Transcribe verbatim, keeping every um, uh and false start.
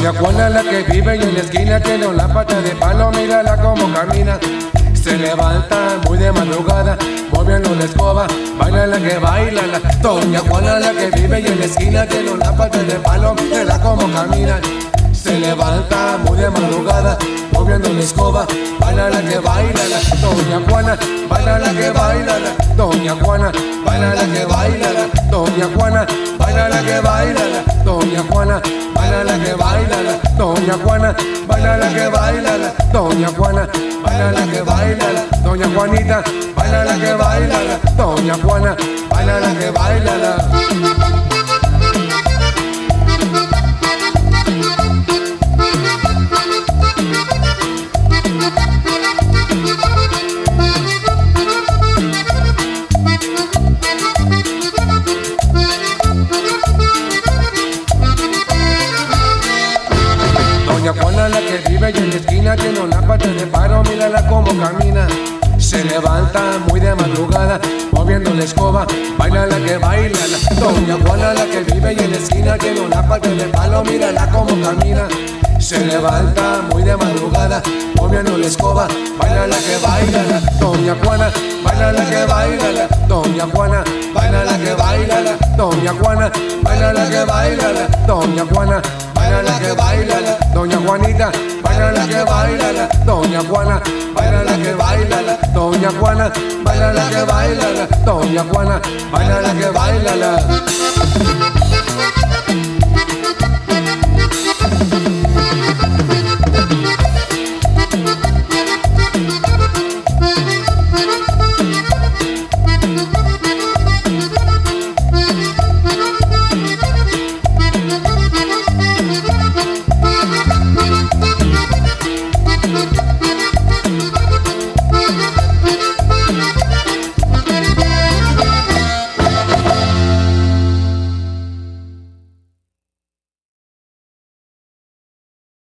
Doña Juana la que vive y en la esquina tiene una pata de palo, mírala como camina. Se levanta muy de madrugada, moviendo la escoba, baila la que baila la. Doña Juana la que vive y en la esquina tiene una pata de palo, mírala como camina. Se levanta muy de madrugada, moviendo la escoba, baila la que baila la. Doña Juana, baila la que baila la. Doña Juana, baila la que baila la. Doña Juana, baila la que baila la. Doña Juana, baila la que baila la. Doña Juana, baila la que baila la. Doña Juana, baila la que baila la. Doña Juanita, baila la que baila la. Doña Juana, baila la que baila la. Doña Juana la que vive y en la esquina tiene una pata de palo, mírala como camina. Se levanta muy de madrugada, moviendo la escoba, baila la que baila la. Doña Juana la que vive y en la esquina tiene una pata de palo, mírala como camina. Se levanta muy de madrugada, moviendo la escoba, baila la que baila la. Doña Juana, baila la que baila la. Doña Juana, baila la que baila la. Doña Juana, baila la que baila la. Doña Juana, baila la que baila la. Doña Juanita, baila la que baila la. Doña Juana, baila la que baila la. Doña Juana, baila la que baila la. Doña Juana, baila la que baila la.